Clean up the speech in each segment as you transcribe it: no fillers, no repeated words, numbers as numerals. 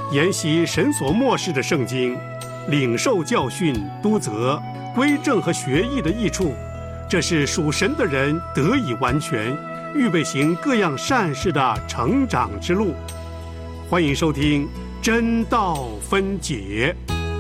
研习神所默示的圣经，领受教训、督责、归正和学艺的益处，这是属神的人得以完全，预备行各样善事的成长之路。欢迎收听真道分解。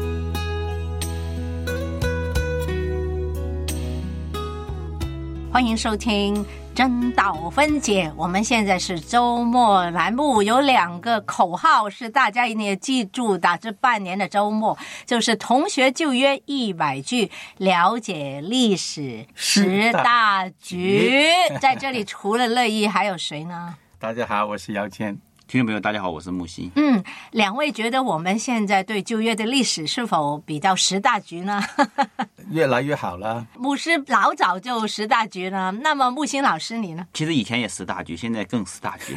欢迎收听真道分解。我们现在是周末栏目，有2个口号是大家一定要记住的，这半年的周末就是同学旧约100句，了解历史10大局。在这里除了乐意还有谁呢？ 大家好，我是姚谦。 听众朋友大家好，我是木西。 2位觉得我们现在对旧约的历史是否比较10大局呢？ 越来越好了。 牧师老早就10大局了，那么木星老师你呢？ 其实以前也10大局，现在更10大局。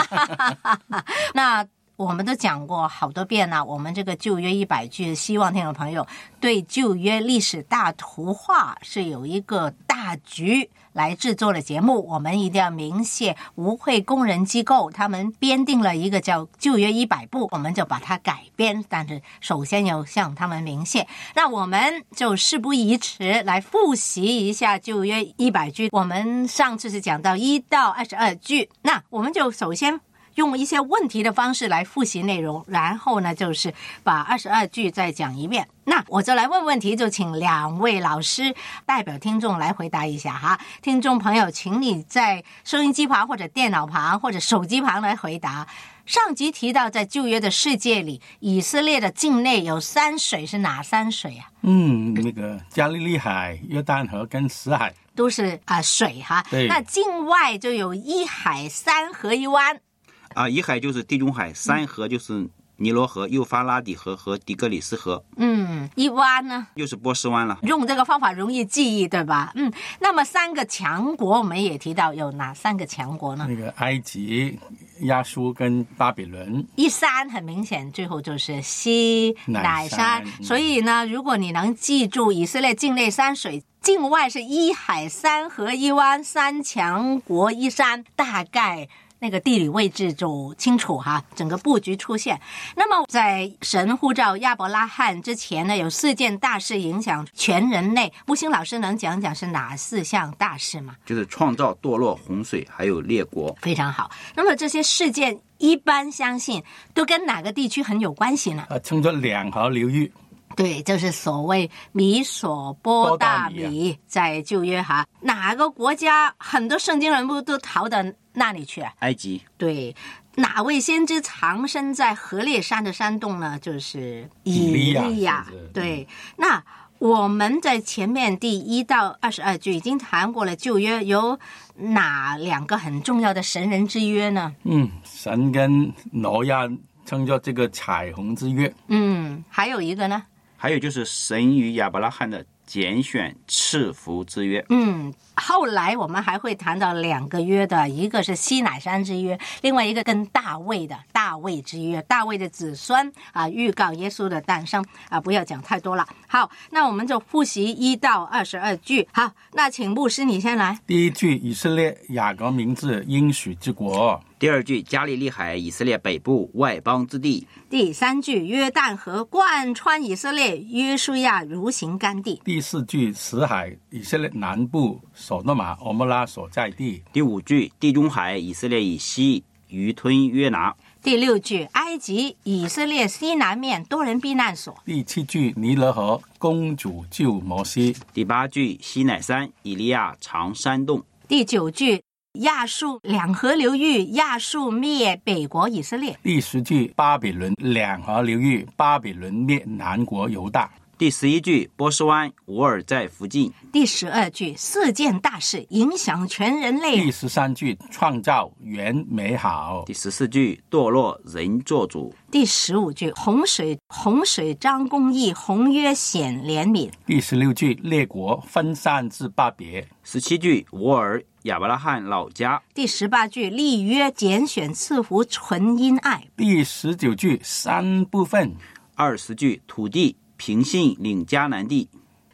那我们都讲过好多遍了，我们这个旧约100句，希望听众朋友对旧约历史大图画是有一个大局来制作的节目。我们一定要明谢无会工人机构，他们编定了一个叫旧约100部，我们就把它改编，但是首先要向他们明谢。那我们就事不宜迟，来复习一下旧约100句。我们上次是讲到1到22句，那我们就首先用一些问题的方式来复习内容，然后呢就是把22句再讲一遍。那我就来问问题，就请2位老师代表听众来回答一下哈。听众朋友，请你在收音机旁或者电脑旁或者手机旁来回答。上集提到在旧约的世界里，以色列的境内有3水，是哪3水啊？ 那个加利利海、约旦河跟死海都是水哈。 对。 那境外就有1海3河1湾。 1海就是地中海，3河就是尼罗河、幼发拉底河和底格里斯河。 1湾呢？ 就是波斯湾了。 用这个方法容易记忆，对吧？那么3个强国我们也提到，有哪3个强国呢？ 那个埃及、亚述跟巴比伦。 1山很明显，最后就是西乃山。所以呢，如果你能记住以色列境内3水，境外是1海3河1湾3强国1山，大概那个地理位置就清楚哈，整个布局出现。那么在神呼召亚伯拉罕之前呢，有4件大事影响全人类。木星老师能讲讲是哪4项大事吗？ 就是创造、堕落、洪水还有列国。 非常好。那么这些事件一般相信都跟哪个地区很有关系呢？ 称作2河流域。 对，就是所谓米索波大米，在旧约哈，哪个国家很多圣经人物都逃到那里去？ 埃及。 对，哪位先知藏身在何烈山的山洞呢？就是以利亚。对，那我们在前面第1到22句已经谈过了，旧约有哪2个很重要的神人之约呢？ 神跟挪亚称作这个彩虹之约。 还有一个呢？ 还有就是神与亚伯拉罕的拣选赐福之约。 后来我们还会谈到2个约的，一个是西乃山之约，另外一个跟大卫的大卫之约，大卫的子孙预告耶稣的诞生不要讲太多了。好，那我们就复习1到22句。好，那请牧师你先来。 第1句，以色列雅各名字应许之国。 第2句，加利利海以色列北部外邦之地。 第3句，约旦河贯穿以色列，约书亚如行干地。 第4句，死海以色列南部所多玛、俄摩拉所在地。 第5句，地中海以色列以西鱼吞约拿。 第6句，埃及以色列西南面多人避难所。 第7句，尼罗河公主救摩西。 第8句，西乃山以利亚藏山洞。 第9句，亚述2河流域，亚述灭北国以色列。 第10句，巴比伦2河流域，巴比伦灭南国犹大。 第11句，波斯湾吾尔在附近。 第12句，4件大事影响全人类。 第13句，创造原美好。 第14句，堕落人做主。 第15句，洪水张公义，红约显怜悯。 第16句，列国分散至巴别。 17句，吾尔亚伯拉罕老家。 第18句，立约拣选赐福纯因爱。 第19句，3部分。 20句，土地平信领迦南地。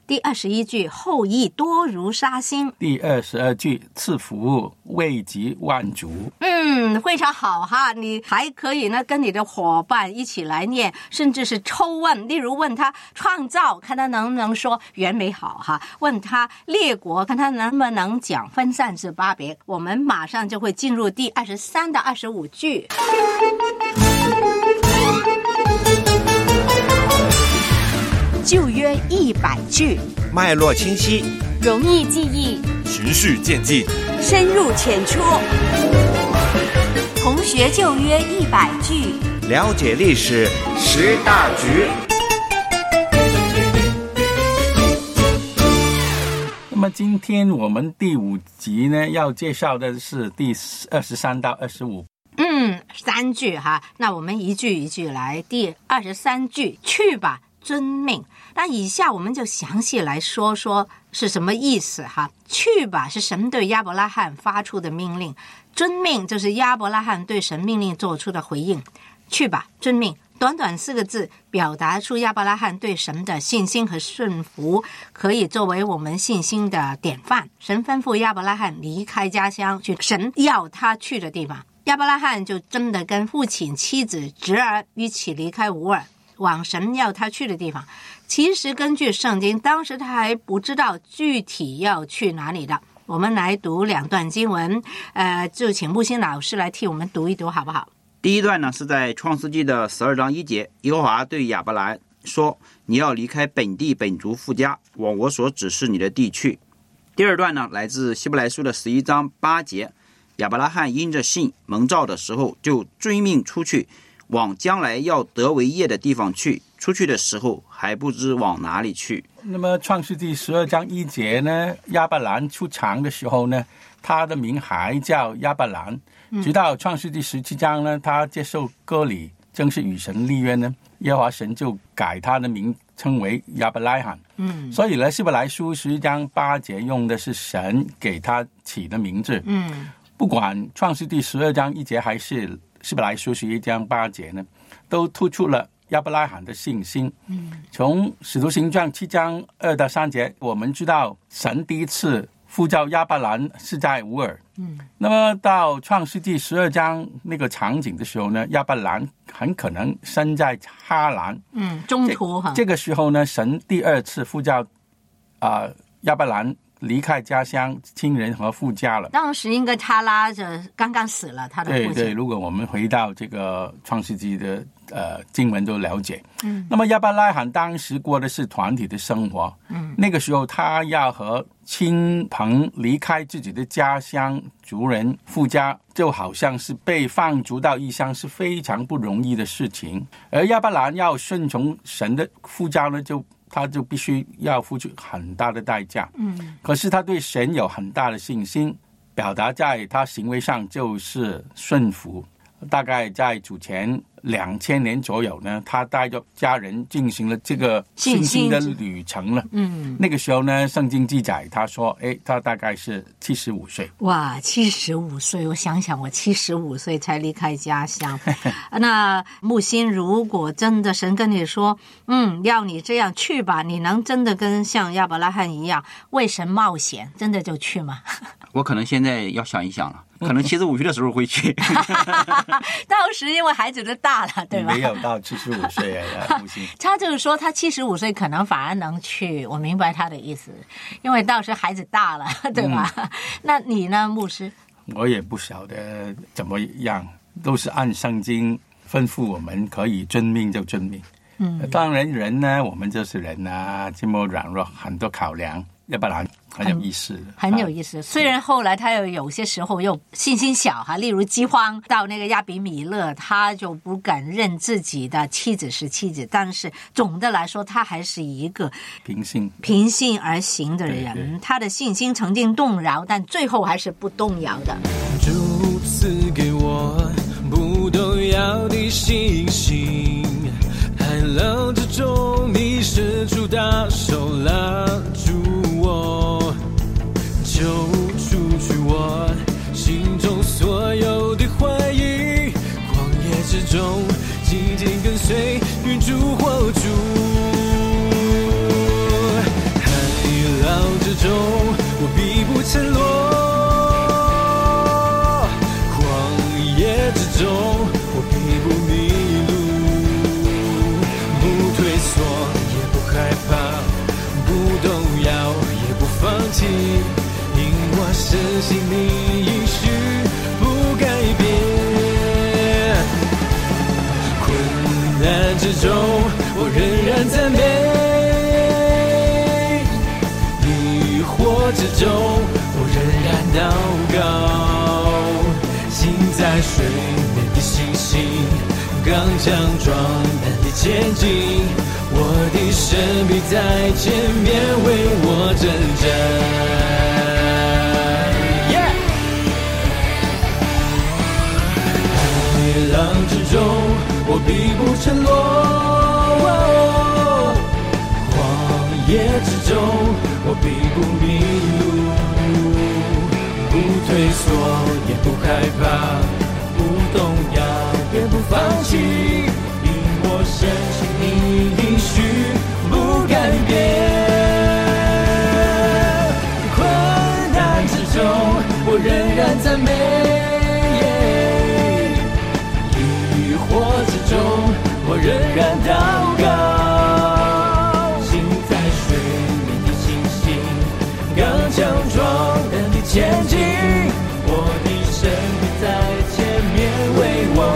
第21句后裔多如沙星， 第22句赐福惠及万族。 非常好哈，你还可以呢跟你的伙伴一起来念，甚至是抽问，例如问他创造，看他能不能说原美好哈，问他列国，看他能不能讲分散之巴别。我们马上就会进入第23到25句。旧约100句， 脉络清晰， 容易记忆， 循序渐进， 深入浅出。同学旧约100句， 了解历史识大局。 那么今天我们第5集呢，要介绍的是第23到25。 3句哈，那我们一句一句来。第23句，去吧，遵命。那以下我们就详细来说说是什么意思哈。去吧是神对亚伯拉罕发出的命令，遵命就是亚伯拉罕对神命令做出的回应。去吧，遵命，短短4个字，表达出亚伯拉罕对神的信心和顺服，可以作为我们信心的典范。神吩咐亚伯拉罕离开家乡，去神要他去的地方。亚伯拉罕就真的跟父亲、妻子、侄儿一起离开乌尔，往神要他去的地方。其实根据圣经，当时他还不知道具体要去哪里的。我们来读2段经文，就请木星老师来替我们读一读好不好？ 第一段呢是在创世纪的12章1节，耶和华对亚伯兰说，你要离开本地本族父家，往我所指示你的地去。第二段呢来自希伯来书的11章8节，亚伯拉罕因着信蒙召的时候，就遵命出去，往将来要得为业的地方去。出去的时候还不知往哪里去。 那么创世纪12章1节呢，亚伯兰出场的时候呢，他的名还叫亚伯兰，直到创世纪17章呢，他接受割礼，正式与神立约呢，耶和华神就改他的名称为亚伯拉罕。所以呢，希伯来书11章8节用的是神给他起的名字。不管创世纪12章1节还是希伯来书11章8节呢，都突出了亚伯拉罕的信心。从使徒行传7章2到3节，我们知道神第一次呼召亚伯兰是在乌尔。那么到创世纪12章那个场景的时候呢，亚伯兰很可能身在哈兰。 中途哈。 这个时候呢，神第2次呼召亚伯兰离开家乡、亲人和父家了。 当时应该他拉着刚刚死了他的父亲。 对，如果我们回到这个创世纪的经文都了解。那么亚伯拉罕当时过的是团体的生活。那个时候他要和亲朋离开自己的家乡、族人、父家，就好像是被放逐到异乡，是非常不容易的事情。而亚伯兰要顺从神的呼召呢，他就必须要付出很大的代价。可是他对神有很大的信心，表达在他行为上就是顺服。大概在主前2000年左右呢，他带着家人进行了这个信心的旅程了。那个时候呢，圣经记载他说他大概是75岁。 哇，75岁，我想想，我75岁才离开家乡。那木星，如果真的神跟你说要你这样去吧，你能真的跟像亚伯拉罕一样为神冒险，真的就去吗？ 我可能现在要想一想了，可能75岁的时候会去。 到时因为孩子都大了，对吧？ 没有到75岁啊， 他就是说他75岁可能反而能去，我明白他的意思，因为到时孩子大了，对吧？那你呢，牧师？ 我也不晓得怎么样，都是按圣经吩咐我们可以遵命就遵命。当然人呢，我们就是人啊，这么软弱，很多考量，要不然很有意思， 很有意思。虽然后来他有些时候又信心小哈，例如饥荒到那个亚比米勒，他就不敢认自己的妻子是妻子，但是总的来说，他还是一个平信而行的人。对，他的信心曾经动摇，但最后还是不动摇的。 主赐给我不动摇的信心，海浪之中你伸出大手拉住我，救出去我心中所有的怀疑，旷野之中紧紧跟随，云柱火柱，海弃，因我深信你应许不改变。困难之中，我仍然赞美；疑惑之中，我仍然祷告。行在水面的信心，刚强壮胆的前进，我的神必在前面为我征战。海浪之中，我必不沉落；荒野之中，我必不迷路。不退缩，也不害怕，不动摇，也不放弃，因我深信你应许不改变。困难之中，我仍然赞美；疑惑之中，我仍然祷告。行在水面的信心，刚强壮胆的前进，我的神必在前面为我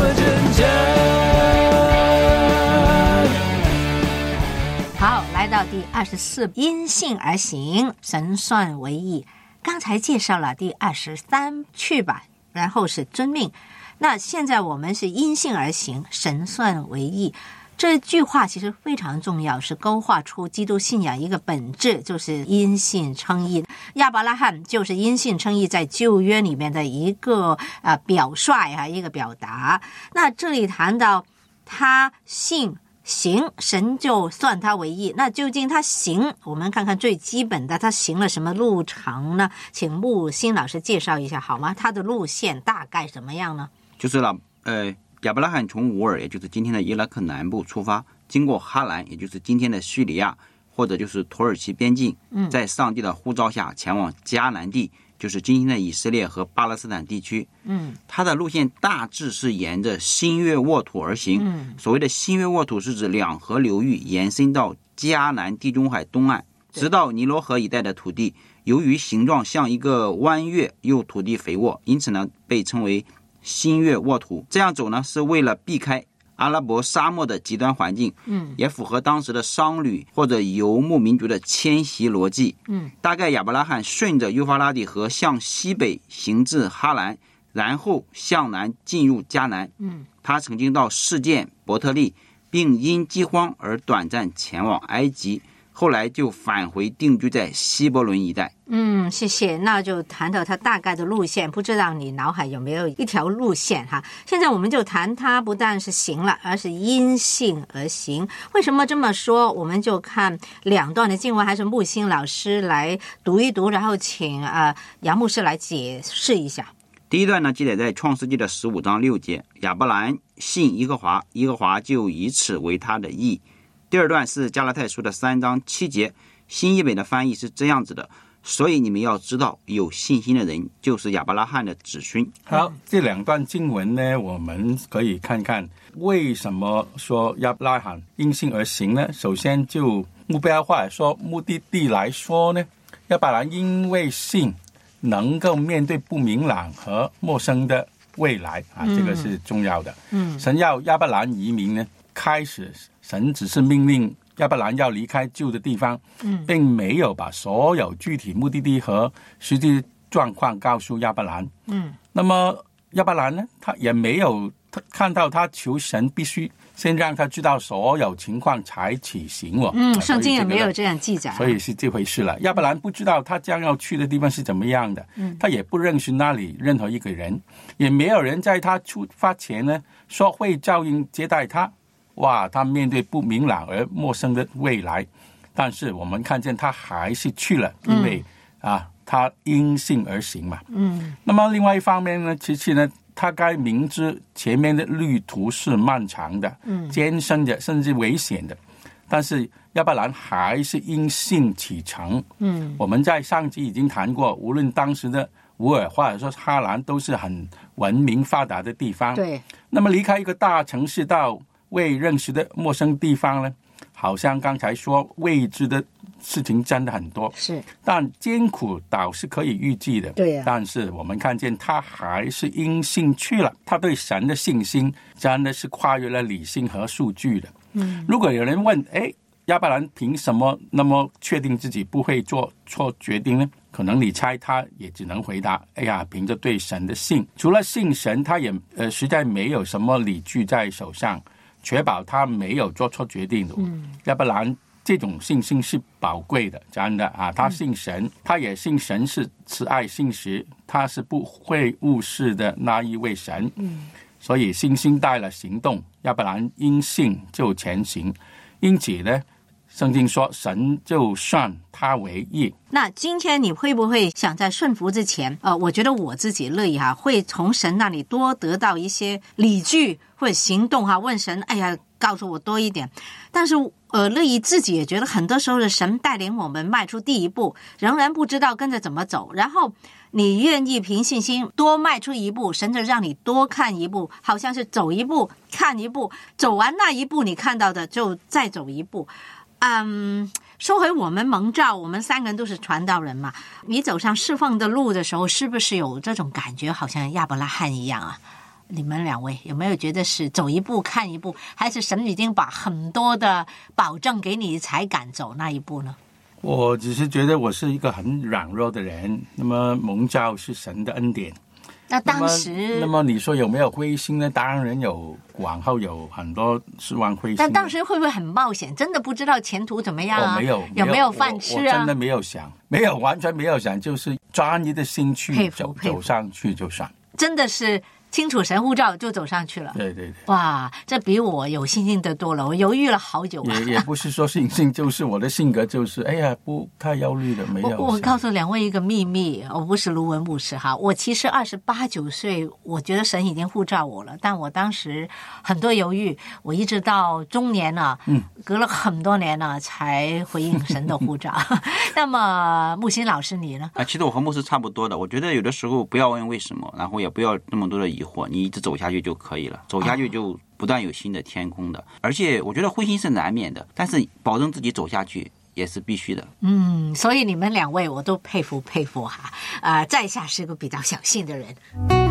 征战。 好，来到第24，因信而行，神算为义。刚才介绍了第23，去吧，然后是遵命。那现在我们是因信而行，神算为义。这句话其实非常重要，是勾画出基督信仰一个本质，就是因信称义。亚伯拉罕就是因信称义在旧约里面的一个表率一个表达。那这里谈到他信行，神就算他为义。那究竟他行，我们看看最基本的，他行了什么路程呢？请木星老师介绍一下好吗？他的路线大概怎么样呢？ 就是亚伯拉罕从乌尔，也就是今天的伊拉克南部出发，经过哈兰，也就是今天的叙利亚，或者就是土耳其边境，在上帝的呼召下前往迦南地，就是今天的以色列和巴勒斯坦地区。他的路线大致是沿着新月沃土而行。所谓的新月沃土是指两河流域延伸到迦南地中海东岸，直到尼罗河一带的土地。由于形状像一个弯月，又土地肥沃，因此呢被称为新月沃土。这样走呢是为了避开阿拉伯沙漠的极端环境，也符合当时的商旅或者游牧民族的迁徙逻辑。大概亚伯拉罕顺着幼发拉底河向西北行至哈兰，然后向南进入迦南。他曾经到示剑、伯特利，并因饥荒而短暂前往埃及，后来就返回定居在希伯伦一带。 谢谢。那就谈到他大概的路线，不知道你脑海有没有一条路线哈？现在我们就谈他不但是行了，而是因信而行。为什么这么说？我们就看两段的经文，还是木星老师来读一读，然后请杨牧师来解释一下。 第一段呢，记载在创世纪的15章6节，亚伯兰信耶和华，耶和华就以此为他的义。第二段是加拉太书的3章7节，新译本的翻译是这样子的：所以你们要知道，有信心的人就是亚伯拉罕的子孙。 好，这两段经文呢，我们可以看看为什么说亚伯拉罕因信而行呢？首先就目标或者说目的地来说呢，亚伯兰因为信能够面对不明朗和陌生的未来这个是重要的。神要亚伯兰移民呢，开始神只是命令亚伯兰要离开旧的地方，并没有把所有具体目的地和实际状况告诉亚伯兰。那么亚伯兰呢，他也没有看到他求神必须先让他知道所有情况才起行。 圣经也没有这样记载， 所以是这回事了。亚伯兰不知道他将要去的地方是怎么样的，他也不认识那里任何一个人，也没有人在他出发前呢说会照应接待他。他面对不明朗而陌生的未来，但是我们看见他还是去了，因为他因信而行嘛。那么另外一方面呢，其次呢，他该明知前面的旅途是漫长的、艰深的，甚至危险的，但是亚伯兰还是因信启程。我们在上集已经谈过，无论当时的乌尔或者说哈兰都是很文明发达的地方。 对， 那么离开一个大城市到未认识的陌生地方呢，好像刚才说未知的事情真的很多， 是， 但艰苦倒是可以预计的。 对啊， 但是我们看见他还是因信去了，他对神的信心真的是跨越了理性和数据的。如果有人问，亚伯兰凭什么那么确定自己不会做错决定呢？可能你猜他也只能回答，凭着对神的信，除了信神，他也实在没有什么理据在手上确保他没有做错决定的。亚伯兰这种信心是宝贵的，真的啊！他信神，他也信神是慈爱信实，他是不会误事的那一位神。所以信心带了行动，亚伯兰因信就前行，因此呢，圣经说神就算他为义。 那今天你会不会想在顺服之前，我觉得我自己乐意会从神那里多得到一些理据或者行动问神，告诉我多一点。但是乐意自己也觉得很多时候的神带领我们迈出第一步，仍然不知道跟着怎么走，然后你愿意凭信心多迈出一步，神就让你多看一步，好像是走一步看一步，走完那一步你看到的就再走一步。说回我们蒙召，我们3个人都是传道人嘛，你走上释放的路的时候，是不是有这种感觉好像亚伯拉罕一样啊？你们2位有没有觉得是走一步看一步，还是神已经把很多的保证给你才敢走那一步呢？ 我只是觉得我是一个很软弱的人，那么蒙召是神的恩典。 那当时那么你说有没有灰心呢？当然有，往后有很多失望灰心。 但当时会不会很冒险？真的不知道前途怎么样啊？有没有饭吃啊？ 我真的没有想，完全没有想，就是专一的心去走上去就算。 真的是清楚神呼召就走上去了。 对对对， 哇，这比我有信心得多了，我犹豫了好久。 也不是说信心，就是我的性格就是不太忧虑的，没有。 我告诉2位一个秘密，我不是卢文牧师我其实28、29岁，我觉得神已经呼召我了，但我当时很多犹豫，我一直到中年了，隔了很多年了才回应神的呼召。那么木心老师你呢？ 其实我和牧师差不多的，我觉得有的时候不要问为什么，然后也不要那么多的疑惑，你一直走下去就可以了，走下去就不断有新的天空的。而且我觉得灰心是难免的，但是保证自己走下去也是必须的。 所以你们2位我都佩服在下是个比较小心的人。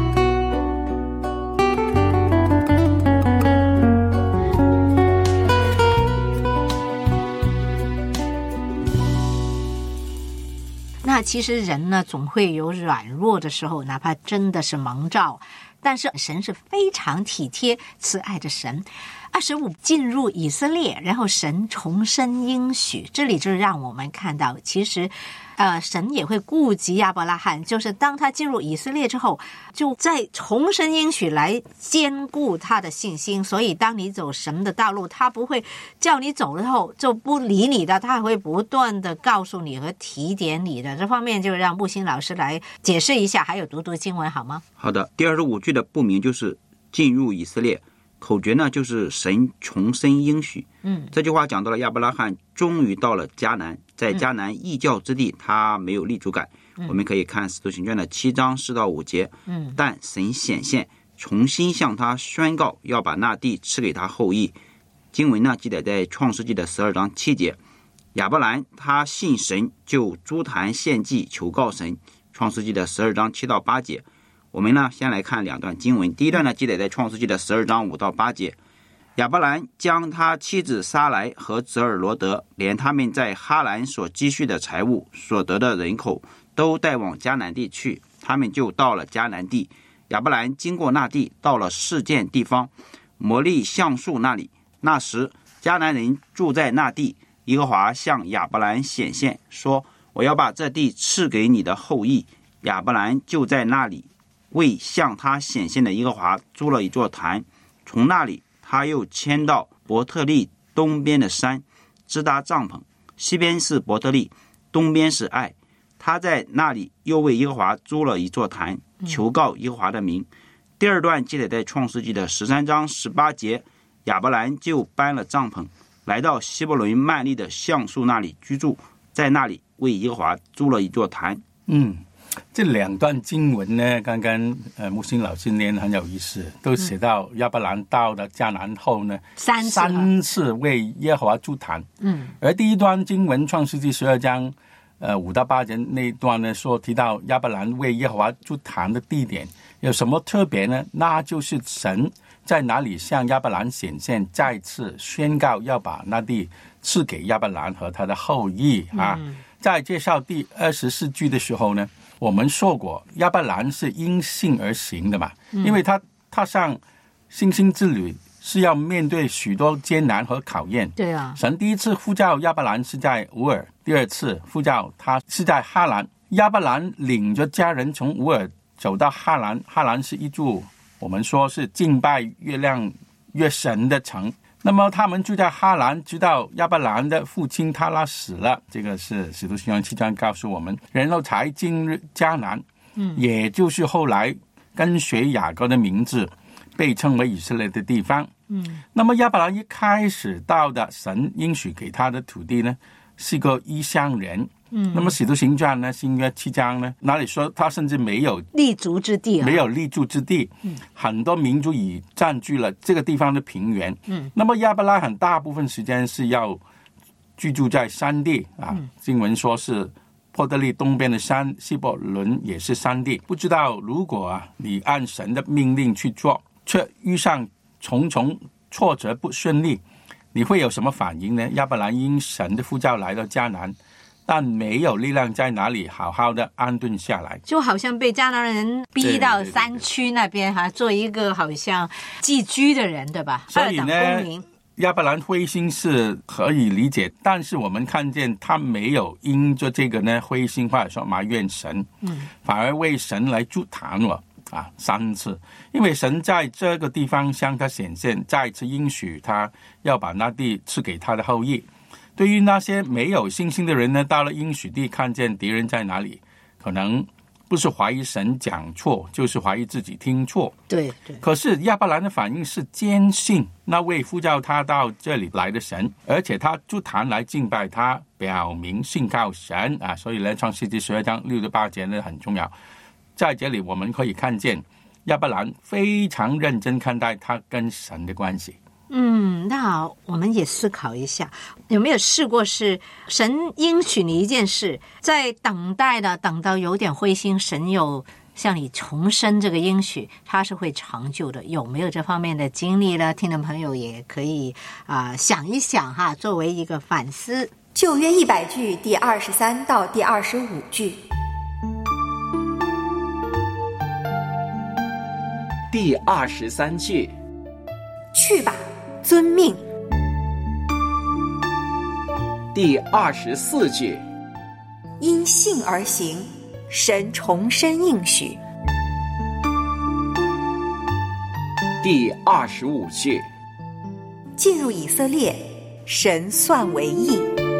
那其实人呢，总会有软弱的时候，哪怕真的是蒙召，但是神是非常体贴慈爱的神。25进入以色列，然后神重申应许，这里就让我们看到其实神也会顾及亚伯拉罕，就是当他进入以色列之后，就再重申应许来兼顾他的信心。所以当你走神的道路，他不会叫你走了后就不理你的，他会不断的告诉你和提点你的。这方面就让木心老师来解释一下，还有读经文好吗？ 好的，第25句的不明就是进入以色列，口诀呢就是神重申应许。这句话讲到了亚伯拉罕终于到了迦南，在迦南异教之地他没有立足感。我们可以看使徒行传的7章4到5节。但神显现，重新向他宣告要把那地赐给他后裔。经文呢记载在创世纪的12章7节。亚伯兰他信神，就筑坛献祭求告神。创世纪的12章7到8节。我们呢先来看2段经文。第一段呢记载在创世纪的12章5到8节。亚伯兰将他妻子撒莱和侄儿罗德，连他们在哈兰所积蓄的财物，所得的人口，都带往迦南地去。他们就到了迦南地。亚伯兰经过那地，到了示剑地方摩利橡树那里。那时迦南人住在那地，耶和华向亚伯兰显现，说：我要把这地赐给你的后裔。亚伯兰就在那里为向他显现的耶和华筑了一座坛。从那里他又迁到伯特利东边的山，支搭帐篷，西边是伯特利，东边是爱。他在那里又为耶和华筑了一座坛，求告耶和华的名。第二段记载在创世纪的13章18节。亚伯兰就搬了帐篷，来到希伯伦曼利的橡树那里居住，在那里为耶和华筑了一座坛。 这两段经文呢，刚刚木星老师念很有意思，都写到亚伯兰到了迦南后呢，三次为耶和华筑坛。而第一段经文创世纪12章5到8节那段呢，提到亚伯兰为耶和华筑坛的地点有什么特别呢？那就是神在哪里向亚伯兰显现，再次宣告要把那地赐给亚伯兰和他的后裔啊。在介绍第24句的时候呢，我们说过亚伯兰是因信而行的嘛，因为他踏上信心之旅是要面对许多艰难和考验。 对啊， 神第一次呼召亚伯兰是在乌尔，第二次呼召他是在哈兰。亚伯兰领着家人从乌尔走到哈兰，哈兰是一座我们说是敬拜月亮月神的城。那么他们住在哈兰，直到亚伯兰的父亲他拉死了，这个是使徒行传7章告诉我们，然后才进入迦南，也就是后来跟随雅各的名字被称为以色列的地方。那么亚伯兰一开始到的神应许给他的土地呢，是个异乡人。那么使徒行传呢，新约7章呢，哪里说他甚至没有立足之地没有立足之地。很多民族已占据了这个地方的平原。那么亚伯拉罕大部分时间是要居住在山地啊。经文说是波特利东边的山，希伯伦也是山地。不知道如果你按神的命令去做，却遇上重重挫折不顺利，你会有什么反应呢？亚伯兰因神的呼召来到迦南，但没有力量在哪里好好的安顿下来， 就好像被迦南人逼到山区那边做一个好像寄居的人，对吧？ 所以呢，亚伯兰灰心是可以理解，但是我们看见他没有因着这个呢灰心或者说埋怨神，反而为神来筑坛了3次，因为神在这个地方向他显现，再次应许他要把那地赐给他的后裔。对于那些没有信心的人呢，到了应许地看见敌人在哪里，可能不是怀疑神讲错，就是怀疑自己听错。 对。 可是亚伯兰的反应是坚信那位呼召他到这里来的神，而且他筑坛来敬拜他，表明信靠神啊。所以呢，创世纪12章6到8节呢很重要。在这里我们可以看见亚伯兰非常认真看待他跟神的关系。 那我们也思考一下，有没有试过是神应许你一件事，在等待的等到有点灰心，神有向你重申这个应许，它是会长久的，有没有这方面的经历呢？听众朋友也可以想一想作为一个反思。 旧约100句第23到第25句。 第23句， 去吧，遵命。 第24句， 因信而行，神重申应许。 第25句， 进入以色列，神算为义。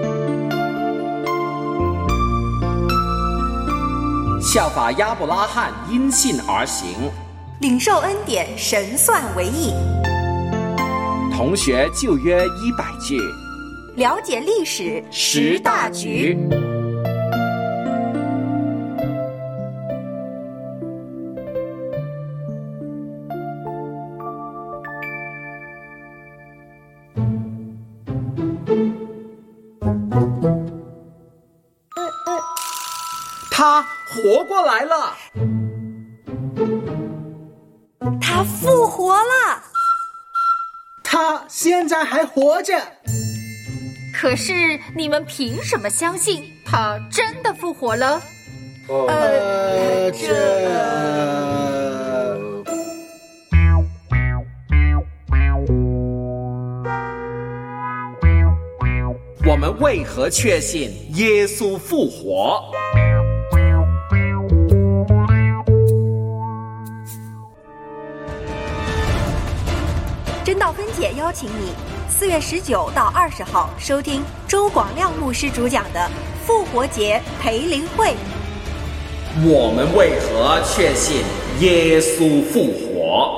效法亚伯拉罕因信而行， 领受恩典，神算为义。 同学旧约100句， 了解历史10大局。 他活过来了， 他复活了， 他现在还活着。 可是你们凭什么相信他真的复活了？ 我们为何确信耶稣复活？ 真道分解邀请你4月19到20号收听周广亮牧师主讲的复活节培灵会。 我们为何确信耶稣复活？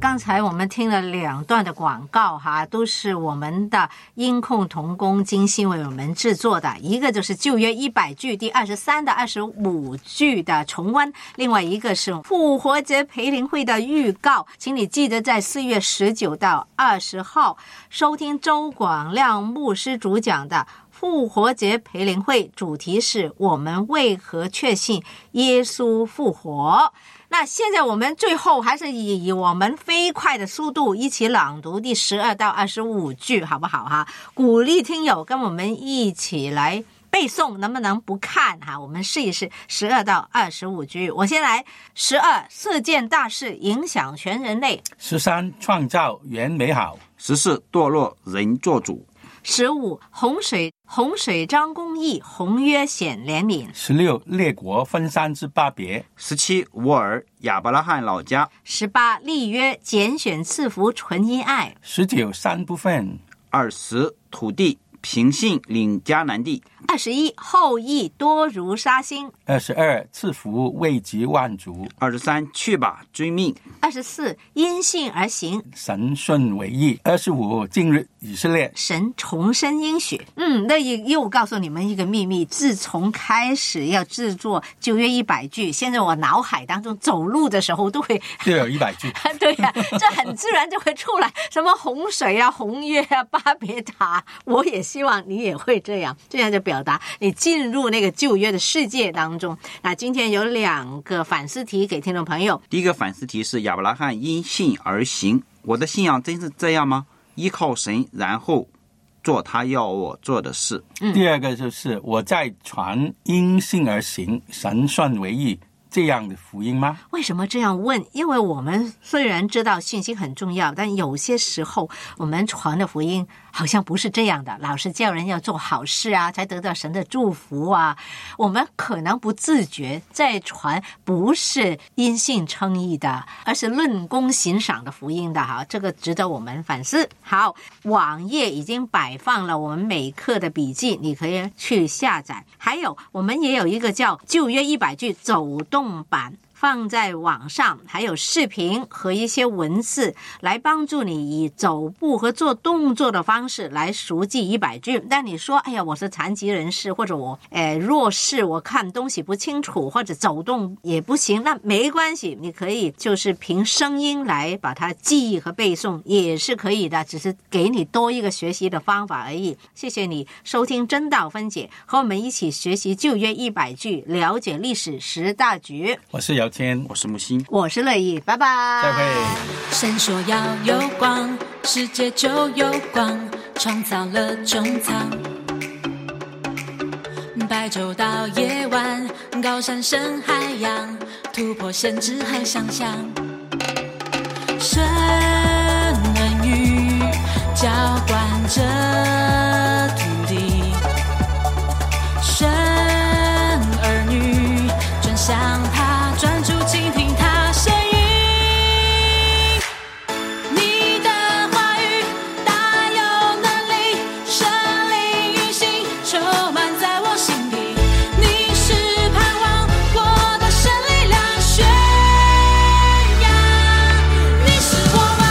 刚才我们听了2段的广告哈，都是我们的音控同工精心为我们制作的，一个就是旧约100句第23到25句的重温，另外一个是复活节培灵会的预告。请你记得在4月19到20号收听周广亮牧师主讲的复活节培灵会，主题是我们为何确信耶稣复活。那现在我们最后还是以我们飞快的速度一起朗读第12到25句好不好哈？鼓励听友跟我们一起来背诵，能不能不看哈？我们试一试12到25句。我先来。12，4件大事影响全人类。 13，创造原美好。 14，堕落人做主。 15，洪水彰公义，红约显怜悯。 16，列国分散之巴别。 17，乌尔亚伯拉罕老家。 18，立约拣选赐福纯因爱。 19，3部分。 20，土地平信领迦南地。 21，后裔多如沙星。 22，赐福位极万族。 23，去吧追命。 24，因信而行， 神顺为义。25，今日以色列， 神重申应许。那又告诉你们一个秘密，自从开始要制作旧约100句，现在我脑海当中走路的时候都有100句对呀，这很自然就会出来什么洪水啊、红约啊、巴别塔。我也希望你也会这样就表达你进入那个旧约的世界当中。那今天有2个反思题给听众朋友。 第一个反思题是亚伯拉罕因信而行，我的信仰真是这样吗？依靠神，然后做他要我做的事。 第二个就是我在传因信而行，神算为义这样的福音吗？ 为什么这样问？因为我们虽然知道信心很重要，但有些时候我们传的福音好像不是这样的，老是叫人要做好事啊，才得到神的祝福啊。我们可能不自觉在传不是因信称义的，而是论功行赏的福音的哈，这个值得我们反思。好，网页已经摆放了我们每课的笔记，你可以去下载。还有我们也有一个叫旧约100句走动版，放在网上，还有视频和一些文字来帮助你以走步和做动作的方式来熟记100句。但你说哎呀，我是残疾人士，或者我弱势，我看东西不清楚，或者走动也不行，那没关系，你可以就是凭声音来把它记忆和背诵也是可以的，只是给你多一个学习的方法而已。谢谢你收听真道分解，和我们一起学习旧约100句，了解历史10大局。 我是姚谦， 我是木星， 我是乐意，拜拜， 再会。 神说要有光，世界就有光，创造了穹苍。白昼到夜晚，高山深海洋，突破限制和想象。神恩雨浇灌着土地，神儿女转向他，专注倾听他声音。你的话语大有能力，生灵运行，充满在我心里。你是盼望我的神力量宣扬，你是我王。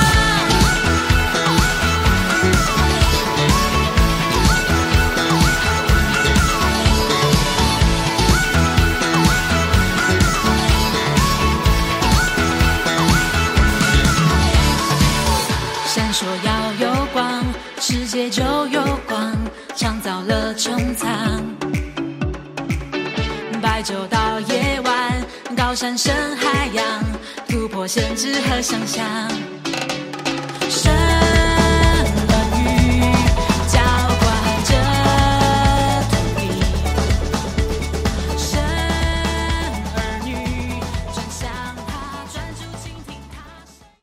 闪烁要有光，世界就有光，创造了穹苍。白昼到夜晚，高山深海洋，突破限制和想象。